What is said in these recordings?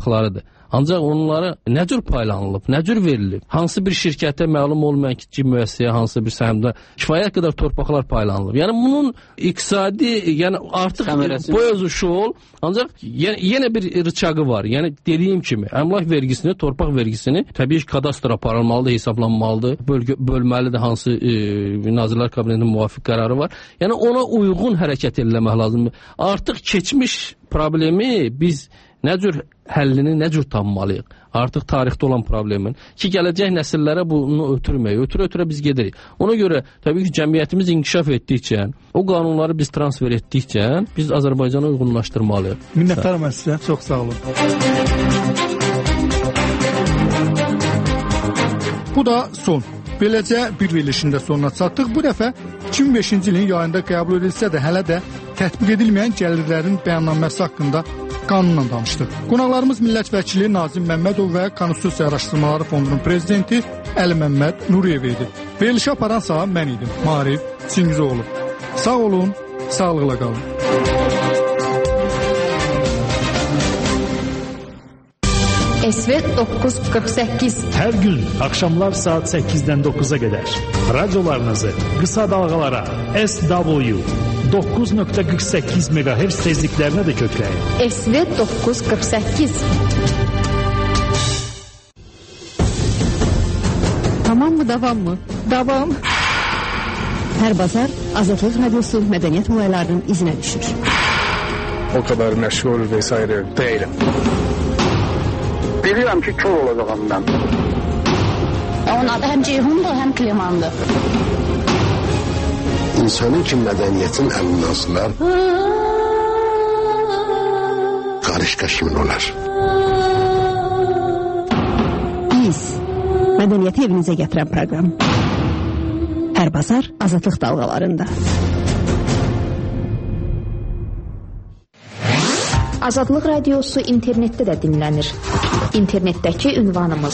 haqlarıdır. Ancaq onlara nə cür paylanılıb, nə cür verilib? Hansı bir şirkətə məlum olmayan kiçik müəssisəyə, hansı bir sahəmdə kifayət qədər torpaqlar paylanılıb. Yəni bunun iqtisadi, yəni artıq boyozuşu ancaq yenə bir rıçağı var. Yəni dediyim kimi, əmlak vergisini, torpaq vergisini təbii ki, kadastr aparılmalıdır, hesablanmalıdır, bölməlidir, hansı Nazirlər Kabinetinin müvafiq qərarı var. Yəni ona uyğun hərəkət eləmək lazımdır. Artıq keçmiş problemi biz nə cür həllini nə cür tapmalıyıq? Artıq tarixdə olan problemin ki, gələcək nəsillərə bunu ötürməyək. Ötürə-ötürə biz gedirik. Ona görə təbii ki, cəmiyyətimiz inkişaf etdikcə, o qanunları biz transfer etdikcə biz Azərbaycanı uyğunlaşdırmalıyıq. Minnətdaram sizə. Çox sağ olun. Bu da son. Beləcə bir verilişində sonuna çatdıq. Bu dəfə 2005-ci ilin yayında qəbul edilsə də hələ də tətbiq edilməyən gəlirlərin bəyannaməsi haqqında qanunla danışdıq. Qonaqlarımız millət vəkili Nazim Məmmədov və Konstitusiya Araşdırmaları Fondunun prezidenti Əli Məmməd Nuriyev idi. Verilişi aparan sağ mən idim, Maarif Çingizoğlu. Sağ olun, sağlıqla qalın. SV 948 Hər gün axşamlar saat 8-dən 9-a qədər radiolarınızı qısa dalğalara SW 9.48 MHz tezliklərinə də kökləyin. SV 948 Tamam mı, davam mı? Davam. Hər bazar Azadlıq Radiosu mədəniyyət olaylarının izinə düşür. O kadar məşğul vesaire değilim. Biliyorum ki kör olacağım ben. Onun adı hem Ceyhun'dur hem Kliman'dır. İnsanın ki mədəniyyətin əlindən asılar, qarışqa kimin olar? Biz, mədəniyyəti evinizə gətirən proqram. Hər bazar Azadlıq dalğalarında. Azadlıq Radiosu internetdə də dinlənir. İnternetdəki ünvanımız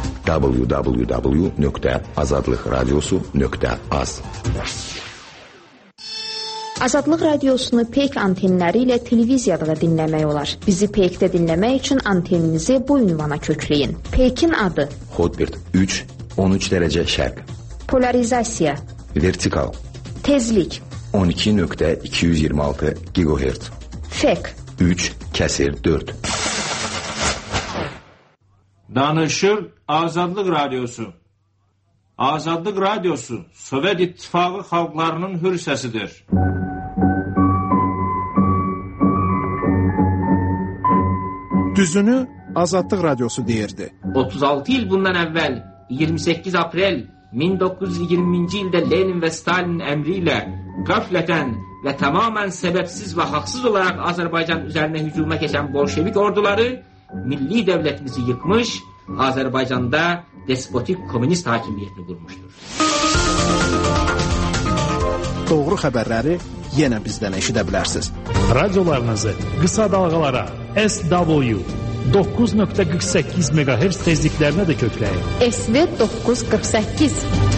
www.azadlıqradiosu.az. Azadlıq Radiosunu PEYK antenləri ilə televiziyada da dinləmək olar. Bizi PEYK-də dinləmək üçün anteninizi bu ünvana kökləyin. PEYK-in adı Hotbird 3, 13 dərəcə şərq. Polarizasiya, Vertikal, tezlik, 12.226 GHz. FEK 3/4. Danışır Azadlıq Radiosu. Azadlıq Radiosu Sovet İttifaqı xalqlarının hür səsidir. Düzünü Azadlıq Radiosu deyirdi. 36 il bundan əvvəl 28 aprel 1920-ci ildə Lenin və Stalin əmri ilə qəflətən və tamamən səbəbsiz və haqsız olaraq Azərbaycan üzərinə hücuma keçən bolşevik orduları milli dövlətimizi yıkmış, Azərbaycanda despotik komünist hakimiyyətini qurmuşdur. Doğru xəbərləri yenə bizdən eşidə bilərsiniz. Radiolarınızı qısa dalğalara SW 9.48 MHz tezliklərinə də kökləyin. SV 948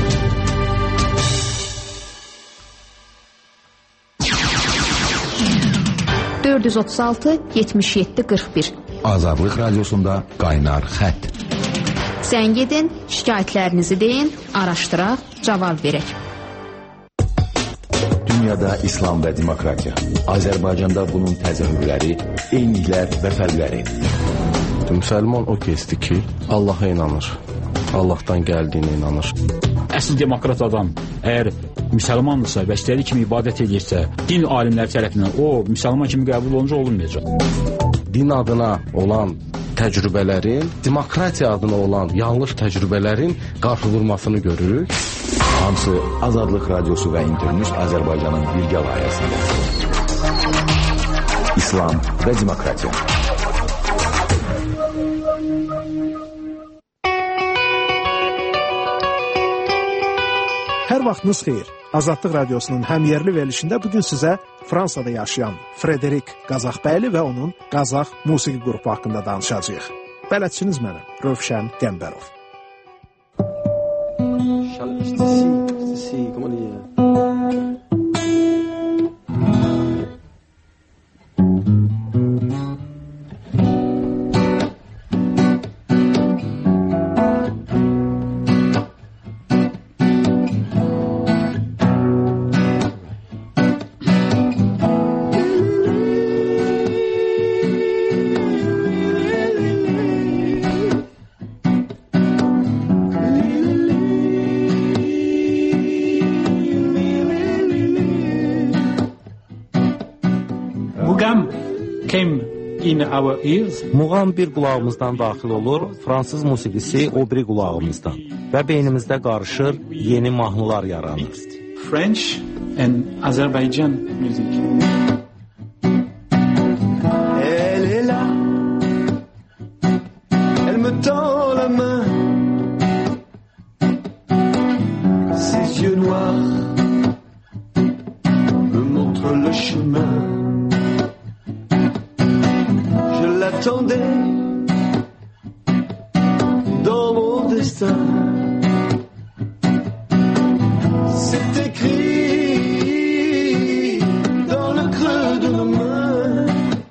436 77 41 Azadlıq Radiosunda qaynar xətt. Zəng edin, şikayətlərinizi deyin, araşdıraq, cavab verək. Dünyada İslam və demokratiya. Azərbaycanda bunun təzahürləri, eyniliklər və fərqləri. Müsəlman o kəsdir ki, Allaha inanır. Allahdan gəldiyinə inanır. Əsl demokrat adam əgər müsəlmandırsa və istədiyi kimi ibadət edirsə, din alimləri tərəfindən o müsəlman kimi qəbul olunca olunmayacaq. Din adına olan təcrübələrin, demokratiya adına olan yanlış təcrübələrin qarşı vurmasını görürük. Hamısı Azadlıq Radiosu və İnternews Azərbaycanın birgə layihəsində. İslam və demokratiya. Hər vaxtınız xeyir. Azadlıq Radiosunun həmyərli verilişində bugün sizə Fransada yaşayan Frederic Qazaxbəyli və onun Qazax musiqi qrupu haqqında danışacağıq. Bələdçiniz mənəm, Rövşən Qəmbərov. in our ears. Muğam bir qulağımızdan daxil olur, fransız musiqisi o biri qulağımızdan və beynimizdə qarışır, yeni mahnılar yaranır. French and Azerbaijan music. Elle est là, elle me tend la main, ses yeux noirs me montrent le chemin. Je l'attendais dans mon destin. C'est écrit dans le creux de nos mains.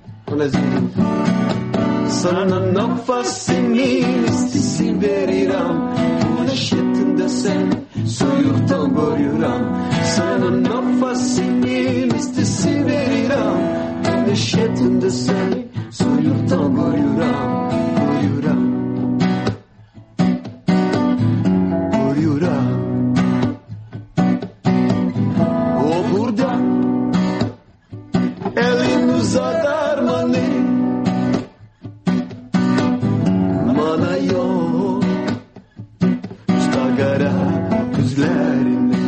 Sana nafasini veriram, güneşinde sen soyuktan boyuram. Sana nafasini veriram, güneşinde sen soyuktan boyuram. O burada elini uzadar mani. Mana yok ustagara gözlerinde.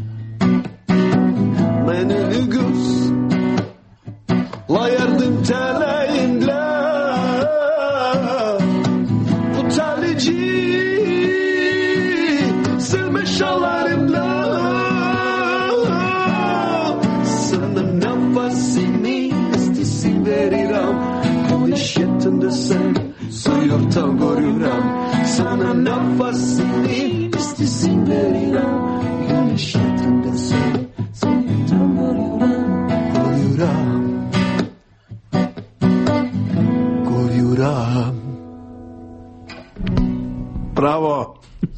Beni lügus layardım teleyimle. Bu telici silme şallarımla. Sana nefesimi istisi veriram. Güneşinde sen soyurtan koruram. Sana nefesimi istisi veriram. Güneşinde sen soyurtan koruram. Koruram. Bravo.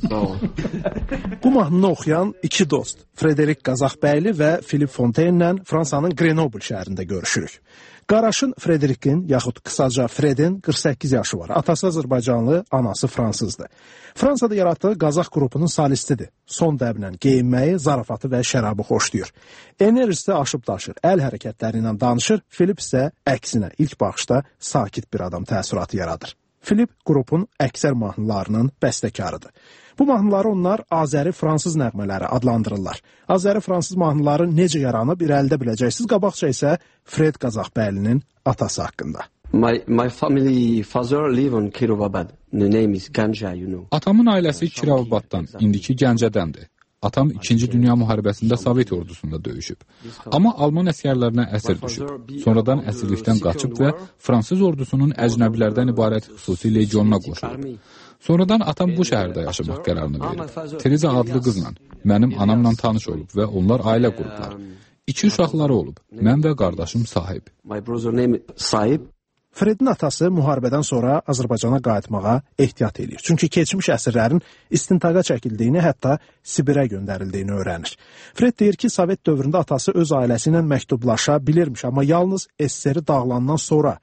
Bu mahnını oxuyan iki dost, Frederik Qazaxbəyli və Filip Fontaine Fransanın Grenoble şəhərində görüşürük. Qaraşın Frederikin, yaxud qısaca Fredin 48 yaşı var. Atası Azərbaycanlı, anası fransızdır. Fransada yaratdığı Qazax qrupunun solistidir. Son dəblə geyinməyi, zarafatı və şərabı xoşlayır. Enerjisi aşıb daşır, əl hərəkətləri ilə danışır. Filip isə əksinə ilk baxışda sakit bir adam təəssüratı yaradır. Filip qrupun əksər mahnılarının bəstəkarıdır. Bu mahnıları onlar Azəri-Fransız nəğmələri adlandırırlar. Azəri-Fransız mahnıları necə yaranıb irəlidə biləcəksiniz. Qabaqca isə Fred Qazaxbəylinin atası haqqında. My family father live on Kirovabad. The name is Ganja, you know. Atamın ailəsi Kirovabaddan, indiki Gəncədəndir. Atam 2-ci Dünya müharibəsində Sovet ordusunda döyüşüb. Amma Alman əsgərlərinə əsir düşüb. Sonradan əsirlikdən qaçıb və Fransız ordusunun əcnəbilərdən ibarət xüsusi legionuna qoşulub. Sonradan atam bu şəhərdə yaşamaq qərarını verib. Tereza adlı qızla, mənim anamla tanış olub və onlar ailə qurublar. 2 uşaqları olub, mən və qardaşım Sahib. My brother name Sahib. Fredin atası müharibədən sonra Azərbaycana qayıtmağa ehtiyat edir. Çünki keçmiş əsirlərin istintaqa çəkildiyini, hətta Sibirə göndərildiyini öyrənir. Fred deyir ki, Sovet dövründə atası öz ailəsi ilə məktublaşa bilirmiş, amma yalnız SSR dağılandan sonra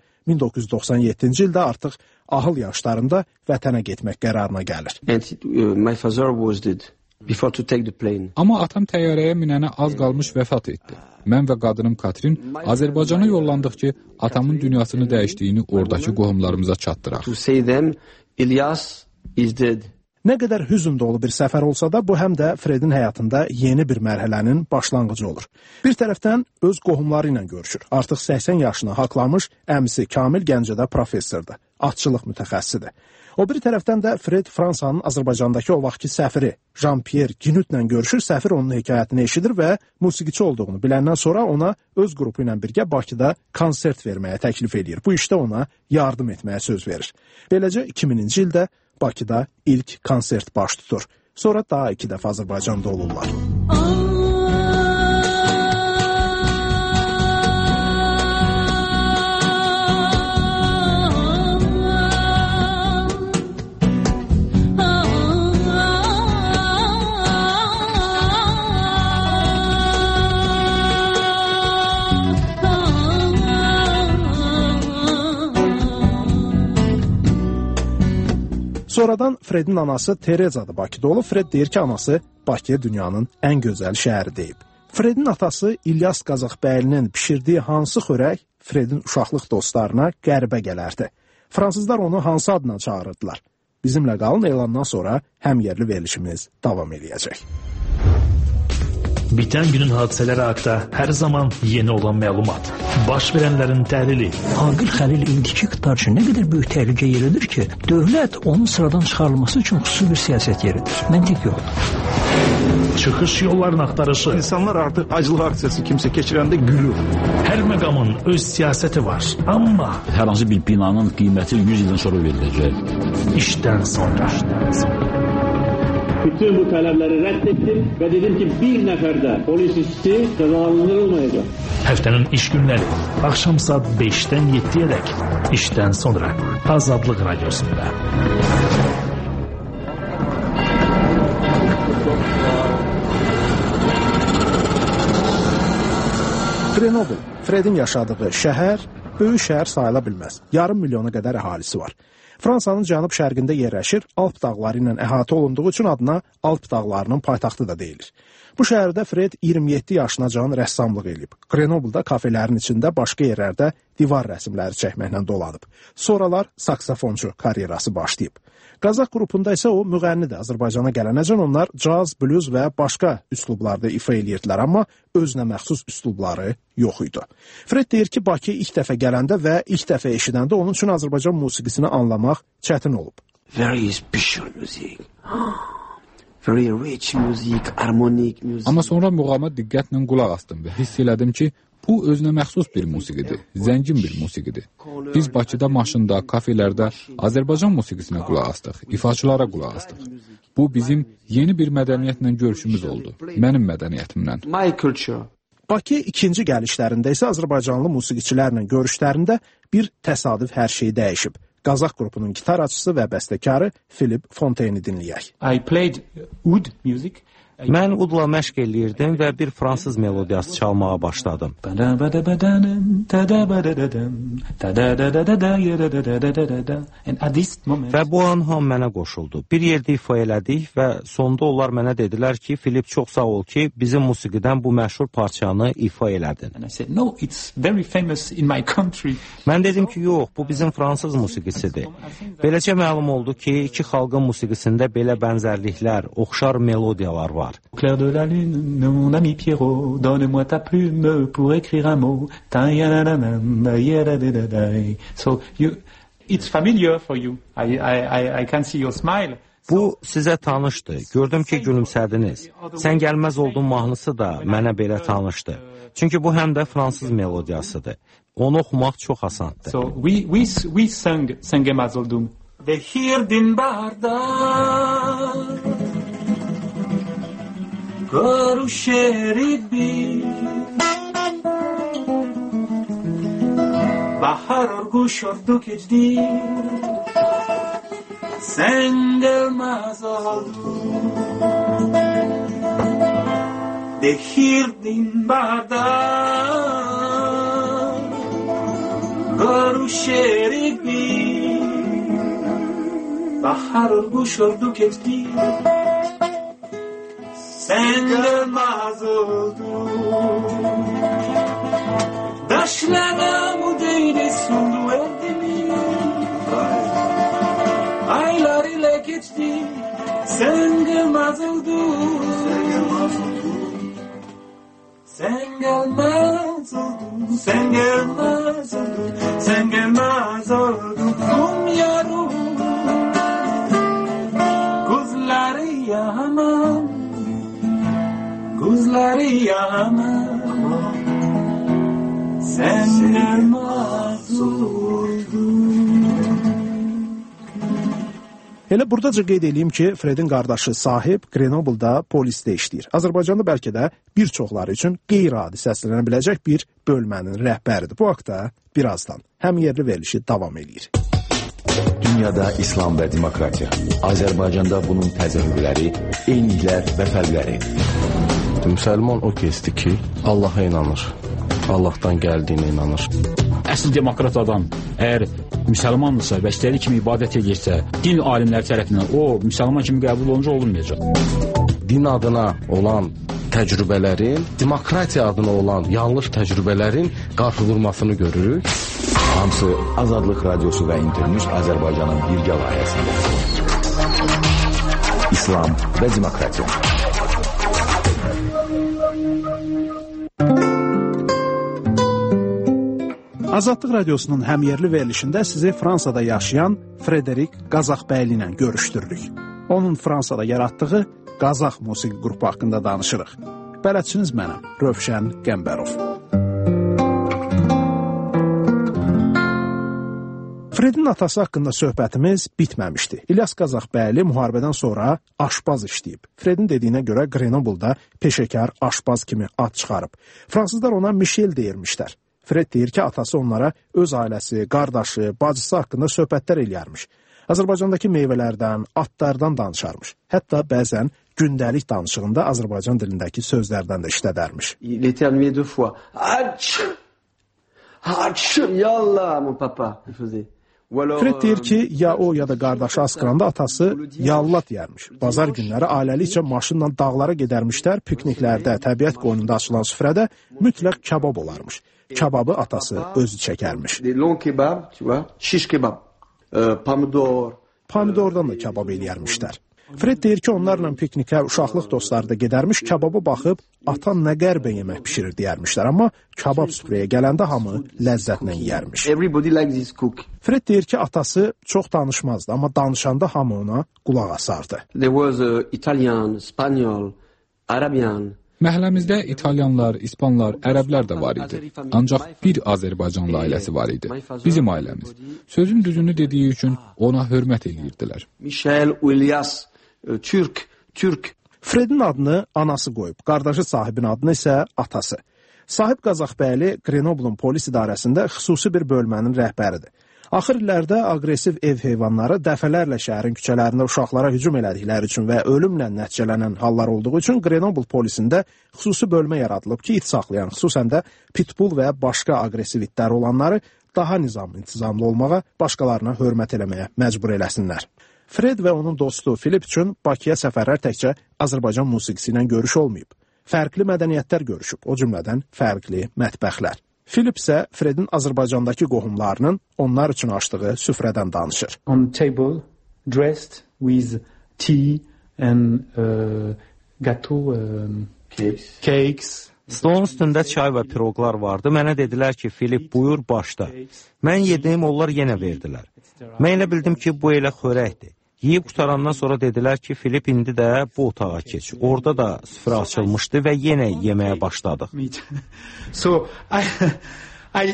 1997-ci ildə artıq ahıl yaşlarında vətənə getmək qərarına gəlir. My father was dead before to take the plane. Amma atam təyyarəyə minənə az qalmış vəfat etdi. Mən və qadınım Katrin Azərbaycana yollandıq ki, atamın dünyasını dəyişdiyini oradakı qohumlarımıza çatdıraq. To say them, İlyas is dead. Nə qədər hüzn dolu bir səfər olsa da, bu həm də Fredin həyatında yeni bir mərhələnin başlanğıcı olur. Bir tərəfdən öz qohumları ilə görüşür. Artıq 80 yaşını haqlamış əmisi Kamil Gəncədə professordur. Atçılıq mütəxəssisidir. O bir tərəfdən də Fred Fransanın Azərbaycandakı o vaxtki səfiri Jean-Pierre Ginut'la görüşür. Səfir onun hekayətini eşidir və musiqiçi olduğunu biləndən sonra ona öz qrupu ilə birgə Bakıda konsert verməyə təklif edir. Bu işdə ona yardım etməyə söz verir. Beləcə 2000-ci ildə Bakıda ilk konsert baş tutur. Sonra daha 2 dəfə Azərbaycanda olurlar. Sonradan Fredin anası Terezadır Bakıda olub. Fred deyir ki, anası Bakıya dünyanın ən gözəl şəhəri deyib. Fredin atası İlyas Qazaxbəylinin bişirdiyi hansı xörək Fredin uşaqlıq dostlarına qəribə gələrdi? Fransızlar onu hansı adla çağırırdılar? Bizimlə qalın, elandan sonra həmyerli verilişimiz davam edəcək. Bitən günün hadisələri haqqında hər zaman yeni olan məlumat. Baş verənlərin təhlili. Aqil Xəlil indiki iqtidar üçün nə qədər böyük təhlükə yeridir ki, dövlət onun sıradan çıxarılması üçün xüsusi bir siyasət yeridir. Məntiq yoxdur. Çıxış yollarının axtarışı. İnsanlar artıq acılıq aksiyası kimsə keçirəndə gülür. Hər məqamın öz siyasəti var. Amma hər hansı bir binanın qiyməti 100 ildən sonra veriləcək. İşdən sonra. Bütün bu tələbləri rədd etdim və dedim ki, bir nəfər də polis işçisi cəzalandırılmayacaq. Həftənin iş günləri axşam saat 5-dən 7-yə dək işdən sonra Azadlıq Radiosunda. Grenoble, Fredin yaşadığı şəhər, böyük şəhər sayıla bilməz. Yarım milyona qədər əhalisi var. Fransanın cənub-şərqində yerləşir, Alp dağları ilə əhatə olunduğu üçün adına Alp dağlarının paytaxtı da deyilir. Bu şəhərdə Fred 27 yaşınacan rəssamlıq edib. Grenoble'da kafelerin içində başqa yerlərdə divar rəsmləri çəkməklə dolanıb. Sonralar saksafonçu karyerası başlayıb. Qazax qrupunda isə o müğənnidir. Azərbaycana gələnəcən onlar caz, blues və başqa üslublarda ifa edirdilər, amma özünə məxsus üslubları yox idi. Fred deyir ki, Bakıya ilk dəfə gələndə və ilk dəfə eşidəndə onun üçün Azərbaycan musiqisini anlamaq çətin olub. Very special music. Very rich music, harmonic music. Amma sonra muğama diqqətlə qulaq asdım və hiss elədim ki, bu özünə məxsus bir musiqidir, zəngin bir musiqidir. Biz Bakıda, maşında, kafelərdə Azərbaycan musiqisinə qulaq astıq, ifaçılara qulaq astıq. Bu bizim yeni bir mədəniyyətlə görüşümüz oldu, mənim mədəniyyətimlə. My culture. Bakı ikinci gəlişlərində isə Azərbaycanlı musiqiçilərlə görüşlərində bir təsadüf hər şey dəyişib. Qazax qrupunun gitarçısı və bəstəkarı Philip Fontaine'i dinləyək. I played oud music. Mən udla məşq eləyirdim və bir fransız melodiyası çalmağa başladım. Və bu an ham mənə qoşuldu. Bir yerdə ifa elədik və sonda onlar mənə dedilər ki, Filip, çox sağ ol ki, bizim musiqidən bu məşhur parçanı ifa elədin. Mən dedim ki, yox, bu bizim fransız musiqisidir. Beləcə məlum oldu ki, iki xalqın musiqisində belə bənzərliklər, oxşar melodiyalar var. Au clair de la lune, mon ami Pierrot, donne-moi ta plume pour écrire un mot. So it's familiar for you. I can see your smile. Bu sizə tanışdır. Gördüm ki, gülümsədiniz. Sən gəlməz oldun mahnısı da mənə belə tanışdı. Çünki bu həm də fransız melodiyasıdır. Onu oxumaq çox asandır. So we sang Gemaz oldum. De hirdin bardar Goru şeribi Bahar orguş ordu kecdi Sen gelmez oldun Dehirdin bardar Goru şeribi Bahar orguş ordu kecdi Sen gelmez oldun Daşlara mı değdi sundu eldimi Aylar ile geçti Sen gelmez oldun Sen gelmez oldun Sen gelmez oldun Sen gelmez oldun Kum yarım Kuzları yaman Kuzları yaman Sen gelmez oldun Elə buradaca qeyd edeyim ki, Fredin qardaşı Sahib Grenoble'da polisdə işləyir. Azərbaycanda bəlkə də bir çoxları üçün qeyri-adi səslənə biləcək bir bölmənin rəhbəridir. Bu haqda birazdan həmyerli verilişi davam edir. Dünyada İslam və demokratiya. Azərbaycanda bunun təzahürləri, eyniliklər və fərqləri. Müsəlman o kəsdir ki, Allaha inanır. Allahdan gəldiyinə inanır. Əsl demokrat adam əgər müsəlmandırsa və istədiyi kimi ibadət edirsə, din alimləri tərəfindən o müsəlman kimi qəbul olunca olunmayacaq. Din adına olan təcrübələrin, demokratiya adına olan yanlış təcrübələrin qarşıdurmasını görürük. Hamısı Azadlıq Radiosu və İnternews Azərbaycanın birgə layihəsində. İslam və demokratiya. Azadlıq Radiosunun həmyerli verilişində sizi Fransada yaşayan Frederik Qazaxbəyli ilə görüşdürürük. Onun Fransada yaratdığı Qazax musiqi qrupu haqqında danışırıq. Bələdçiniz mənəm, Rövşən Qəmbərov. Fredin atası haqqında söhbətimiz bitməmişdi. İlyas Qazaxbəyli müharibədən sonra aşpaz işləyib. Fredin dediyinə görə Grenoble'da peşəkar aşpaz kimi ad çıxarıb. Fransızlar ona Michel deyirmişlər. Fred deyir ki, atası onlara öz ailəsi, qardaşı, bacısı haqqında söhbətlər eləyərmiş. Azərbaycandakı meyvələrdən, atlardan danışarmış. Hətta bəzən gündəlik danışığında Azərbaycan dilindəki sözlərdən də işlədərmiş. Il éternuait 2 fois. Atch! Atch! Yallah, mon papa, il faisait. Fred deyir ki, ya o ya da qardaşı asqıranda atası yallah deyərmiş. Bazar günləri ailəlikcə maşınla dağlara gedərmişlər, pikniklərdə, təbiət qoynunda açılan süfrədə mütləq kebab olarmış. Kebabı atası özü çəkərmiş. Şiş kebab, pomidor. Pomidordan da kebab eləyərmişlər. Fred deyir ki, onlarla piknikə uşaqlıq dostları da gedərmiş, kebaba baxıb, atan nə qəribə yemək pişirir deyərmişlər, amma kebab süfrəyə gələndə hamı ləzzətlə yeyərmiş. Fred deyir ki, atası çox danışmazdı, amma danışanda hamı ona qulaq asardı. İtalyan, İspanyol, Arabiyan. Məhəlləmizdə İtalyanlar, İspanlar, Ərəblər də var idi. Ancaq bir Azərbaycanlı ailəsi var idi. Bizim ailəmiz. Sözün düzünü dediyi üçün ona hörmət edirdilər. Michel, İlyas, Türk. Fredin adını anası qoyub, qardaşı sahibin adını isə atası. Sahib Qazaxbəyli Grenoble'un polis idarəsində xüsusi bir bölmənin rəhbəridir. Axır illərdə aqressiv ev heyvanları dəfələrlə şəhərin küçələrində uşaqlara hücum elədikləri üçün və ölümlə nəticələnən hallar olduğu üçün Grenoble polisində xüsusi bölmə yaradılıb ki, it saxlayan, xüsusən də pitbull və başqa aqressiv itləri olanları daha nizam-intizamlı olmağa, başqalarına hörmət eləməyə məcbur eləsinlər. Fred və onun dostu Filip üçün Bakıya səfərlər təkcə Azərbaycan musiqisi ilə görüş olmayıb. Fərqli mədəniyyətlər görüşüb, o cümlədən fərqli mətbəxlər. Filip isə Fredin Azərbaycandakı qohumlarının onlar üçün açdığı süfrədən danışır. On table, dressed with tea and gâteau, cakes. Stolun üstündə çay və piroqlar vardı. Mənə dedilər ki, Filip, buyur başda. Mən yedim, onlar yenə verdilər. Mən elə bildim ki, bu elə xörəkdir. Yeyib qutarandan sonra dedilər ki, Filip, indi də bu otağa keç. Orada da süfrə açılmışdı və yenə yeməyə başladıq. So, I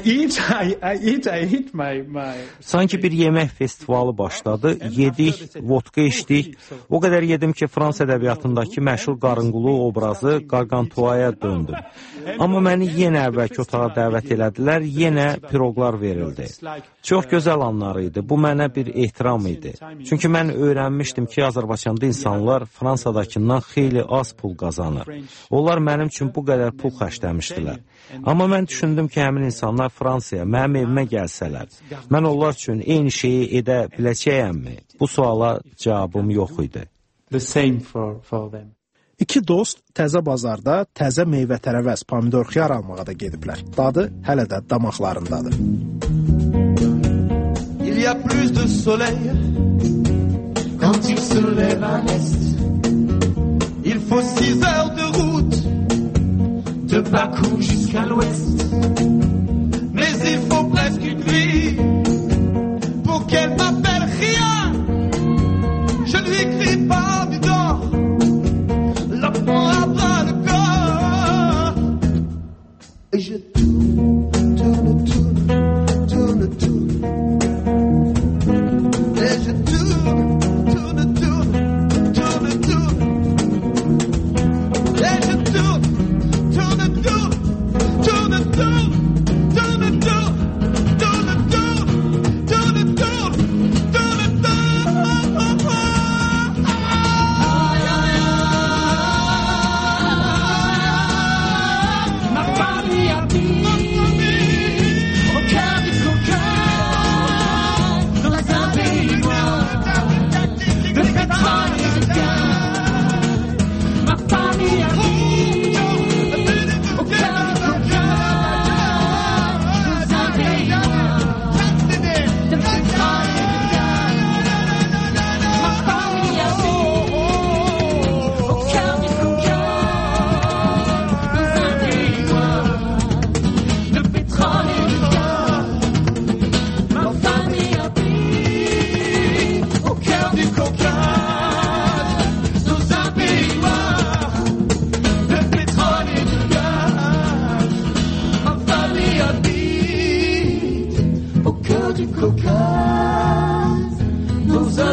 eat my... Sanki bir yemək festivalı başladı. Yedik, vodka içdik. O qədər yedim ki, Frans ədəbiyyatındakı məşhur qarınqulu obrazı Qarqantuaya döndüm. Amma məni yenə əvvəlki otağa dəvət elədilər, yenə piroqlar verildi. Çox gözəl anlar idi. Bu mənə bir ehtiram idi. Çünki mən öyrənmişdim ki, Azərbaycanda insanlar Fransadakından xeyli az pul qazanır. Onlar mənim üçün bu qədər pul xərcləmişdilər. Amma mən düşündüm ki, həmin insanlar Fransaya, mənim evimə gəlsələr, mən onlar üçün eyni şeyi edə biləcəyəmmi? Bu suala cavabım yox idi. The same for them. İki dost təzə bazarda təzə meyvə-tərəvəz, pomidor, xiyar almağa da gediblər. Dadı hələ də damaqlarındadır. Il y a plus de soleil quand il se lève à l'est. Il faut 6 heures de route de Bakou jusqu'à l'ouest. Mais il faut presque une vie pour qu'elle m'appelle rien. Je ne lui crie pas du dehors. La prends à bras le corps. Et je tourne. Et je tourne. Et je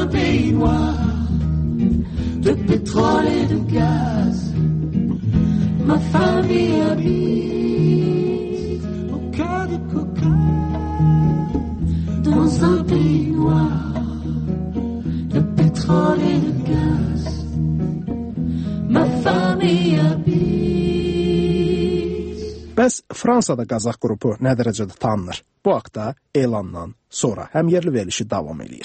un pays noir de pétrole et de gaz. Ma famille habite au cœur du Caucase, dans un pays noir de pétrole et de gaz. Ma famille habite. Bəs Fransada Qazax qrupu nə dərəcədə tanınır? Bu haqda elandan sonra həm yerli verilişi davam edir.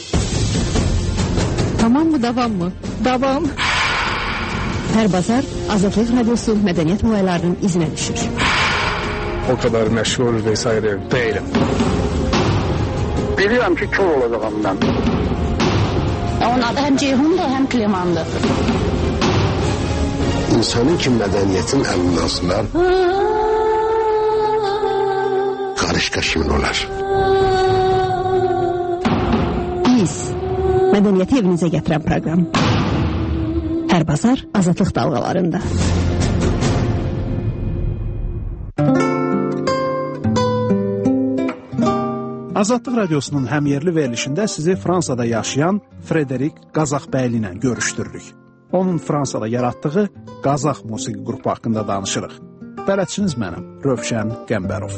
Tamam mı, davam mı? Davam. Hər bazar Azadlıq Radiosu mədəniyyət mülaylarının izinə düşür. O kadar meşgul vesaire değilim. Biliyorum ki kör olacağım ben. Onun adı həm Ceyhundur, həm Klemandır. İnsanın ki mədəniyyətin əlinazlar qarışqa kimin olar? Biz mədəniyyəti evinizə gətirən proqram. Hər bazar Azadlıq dalğalarında. Azadlıq Radiosunun həmyerli verilişində sizi Fransada yaşayan Frederik Qazaxbəyli ilə görüşdürürük. Onun Fransada yaratdığı Qazax musiqi qrupu haqqında danışırıq. Bələdçiniz mənim, Rövşən Qəmbərov.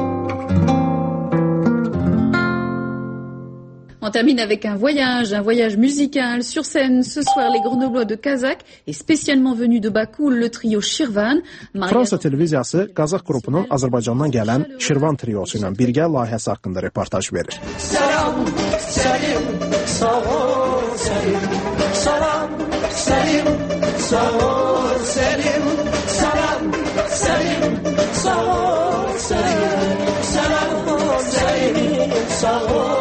On termine avec un voyage musical. Sur scène, ce soir, les Grenoblois de Kazakh et spécialement venus de Bakou, le trio Şirvan. Fransa televiziyası Qazax qrupunun Azərbaycandan gələn Şirvan triosu ilə birgə layihəsi haqqında reportaj verir. Salam, salim, salam, salim, salam, salim, salam, salim, salam, salim, salam, salim, salam, salim,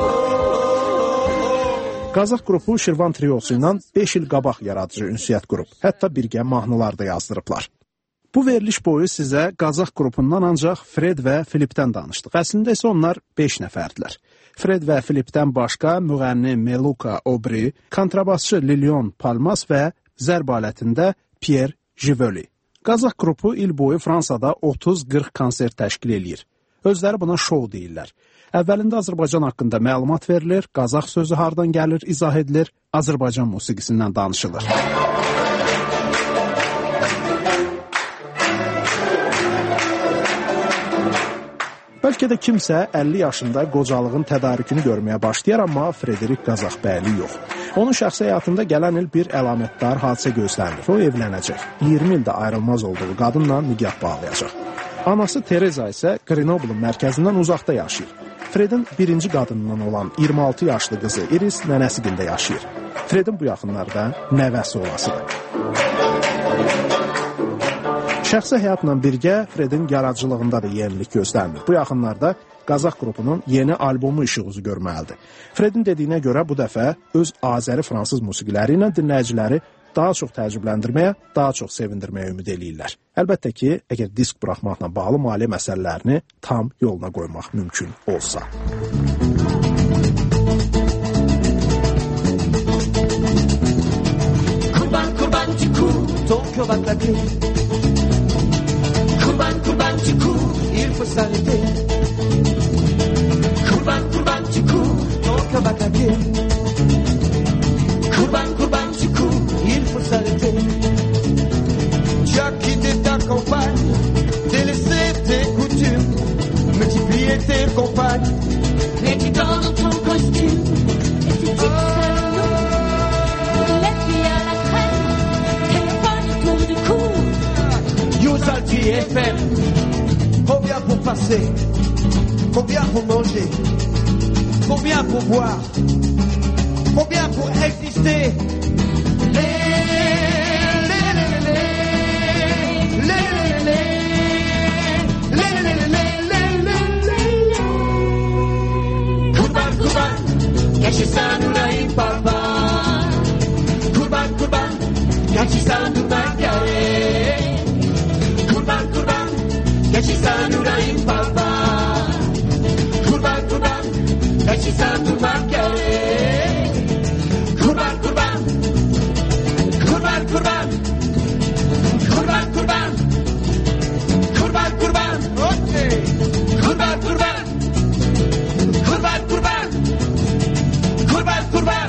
Qazax qrupu Şirvan triosu ilə 5 il qabaq yaradıcı ünsiyyət qrup, hətta birgə mahnılar da yazdırıblar. Bu veriliş boyu sizə Qazax qrupundan ancaq Fred və Filipdən danışdıq. Əslində isə onlar 5 nəfərdilər. Fred və Filipdən başqa müğənni Meluka Obri, kontrabasçı Lilion Palmas və zərb alətində Pierre Jivoli. Qazax qrupu il boyu Fransada 30-40 konsert təşkil eləyir. Özləri buna şou deyirlər. Əvvəlində Azərbaycan haqqında məlumat verilir, Qazax sözü hardan gəlir, izah edilir, Azərbaycan musiqisindən danışılır. Bəlkə də kimsə 50 yaşında qocalığın tədarükünü görməyə başlayar, amma Frederik Qazaxbəyli yox. Onun şəxsi həyatında gələn il bir əlamətdar hadisə gözlənilir. O evlənəcək. 20 ildə ayrılmaz olduğu qadınla nikah bağlayacaq. Anası Tereza isə Grenoblun mərkəzindən uzaqda yaşayır. Fredin birinci qadından olan 26 yaşlı qızı Iris nənəsi gildə yaşayır. Fredin bu yaxınlarda nəvəsi olasıdır. Şəxsi həyatla birgə Fredin yaradıcılığında da yenilik gözlənilir. Bu yaxınlarda Qazax qrupunun yeni albomu işıq üzü görməlidir. Fredin dediyinə görə bu dəfə öz azəri fransız musiqiləri ilə dinləyiciləri daha çox təəccübləndirməyə, daha çox sevindirməyə ümid eləyirlər. Əlbəttə ki, əgər disk buraxmaqla bağlı maliyyə məsələlərini tam yoluna qoymaq mümkün olsa. Kurban kurban ciku, Tokyo va claquer. Kurban kurban ciku, il faut s'arrêter. Kurban kurban ciku, Tokyo va claquer. Kurban kurban ciku, il faut s'arrêter. Tu as quitté ta campagne, délaissé tes coutumes, multiplié tes compagnes. Mais tu dans ton costume, et tu dis que les filles à la crème, téléphone autour du cou. Yousalti FM, combien pour passer, combien pour manger, combien pour boire, combien pour exister. Kurban kurban, gerçekten uğrayım baba. Kurban kurban, gerçekten durmak gerek. Kurban kurban, gerçekten uğrayım baba. Kurban kurban, gerçekten durmak gerek. Kurban kurban, kurban kurban, kurban kurban, kurban kurban, okey. Kurban kurban, kurban kurban, kurban kurban.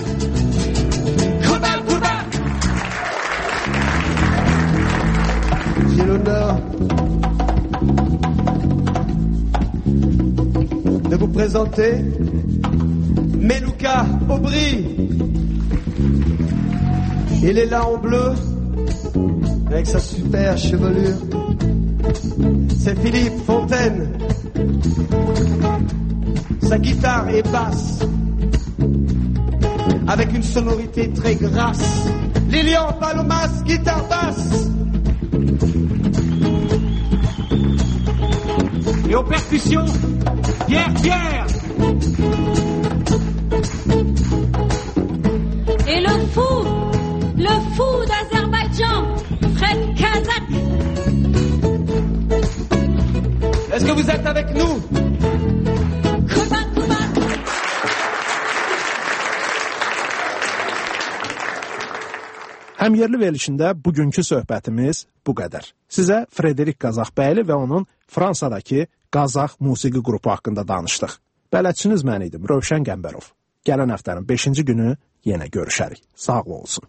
présenter Melouka Aubry. Il est là en bleu, avec sa super chevelure. C'est Philippe Fontaine. Sa guitare est basse, avec une sonorité très grasse. Lilian Palomas, guitare basse. Et aux percussions, Pierre. Et le fou d'Azerbaïdjan, Fred Kazak. Est-ce que vous êtes avec nous? Həmyerli verilişində bugünkü söhbətimiz bu qədər. Sizə Frederik Qazaxbəyli və onun Fransadakı Qazax musiqi qrupu haqqında danışdıq. Bələdçiniz mən idim, Rövşən Qəmbərov. Gələn həftənin 5-ci günü yenə görüşərik. Sağlı olsun.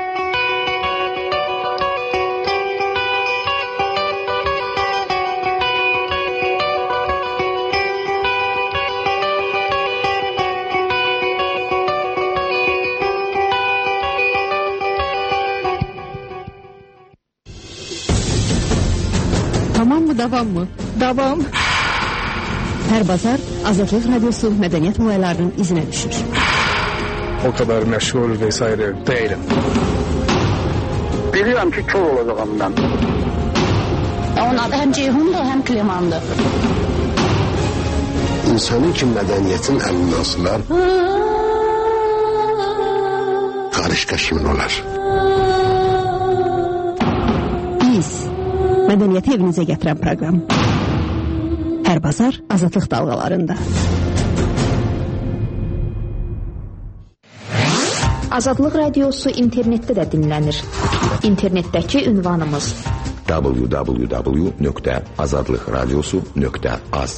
Tamam mı, davam mı? Davam. Hər bazar Azadlıq Radiosu mədəniyyət mülaylarının izinə düşür. O kadar meşgul vesaire değilim. Biliyorum ki kör olacağım ben. Onun adı hem Ceyhun'dur hem Kliman'dır. İnsanın ki mədəniyyətin əlindən asılar, qarışqa kimin olar? Biz mədəniyyəti evinizə gətirən proqram. Hər bazar Azadlıq dalğalarında. Azadlıq Radiosu internetdə də dinlənir. İnternetdəki ünvanımız www.azadlıqradiosu.az.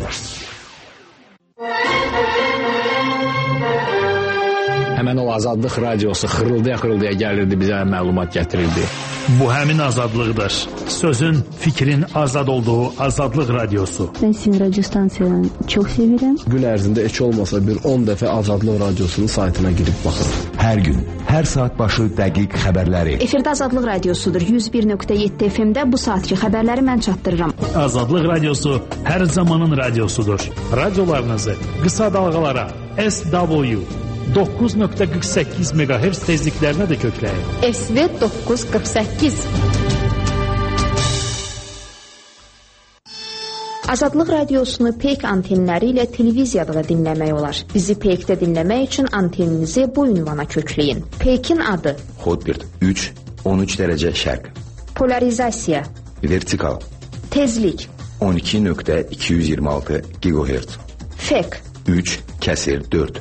Həmən o Azadlıq Radiosu xırıldaya gəlirdi, bizə məlumat gətirirdi. Bu həmin azadlıqdır. Sözün, fikrin azad olduğu Azadlıq Radiosu. Ben sizin radyo stansiyalarını çok severim. Gün ərzində heç olmasa bir 10 dəfə Azadlıq Radiosunun saytına girib baxın. Hər gün, hər saat başı dəqiq xəbərləri. Efirdə Azadlıq Radiosudur. 101.7 FM-də bu saatki xəbərləri mən çatdırıram. Azadlıq Radiosu hər zamanın radiosudur. Radiolarınızı qısa dalğalara SW 9.48 MHz tezliklərinə də kökləyin. SV 948. Azadlıq Radiosunu peyk antenləri ilə televiziyada da dinləmək olar. Bizi peykdə dinləmək üçün anteninizi bu ünvana kökləyin. Peykin adı Hotbird 3, 13 dərəcə şərq. Polarizasiya, Vertikal, tezlik, 12.226 GHz. fek, 3/4.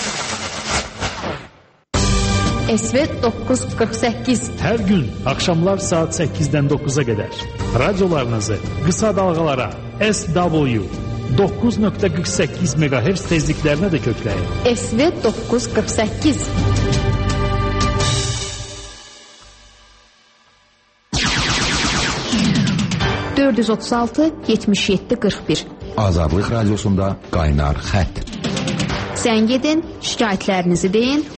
SV 948. Hər gün axşamlar saat 8-dən 9-a qədər radiolarınızı qısa dalğalara SW 9.48 MHz tezliklərinə də kökləyin. SV 948. (436-77-41) Azadlıq Radiosunda qaynar xətt. Zəng edin, şikayətlərinizi deyin,